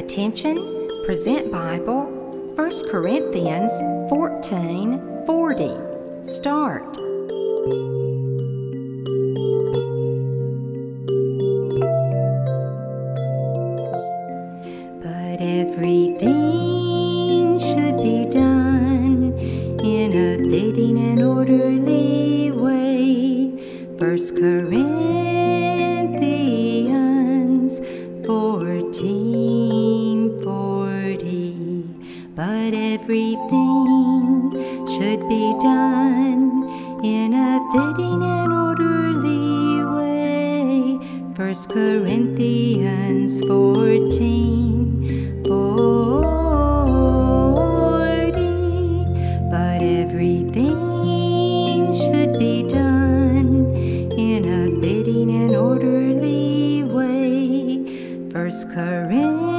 Attention, present Bible, 1 Corinthians 14:40. Start. But everything should be done in a fitting and orderly way. 1 Corinthians 14:40. But everything should be done in a fitting and orderly way. 1 Corinthians 14:40. But everything should be done in a fitting and orderly way. 1 Corinthians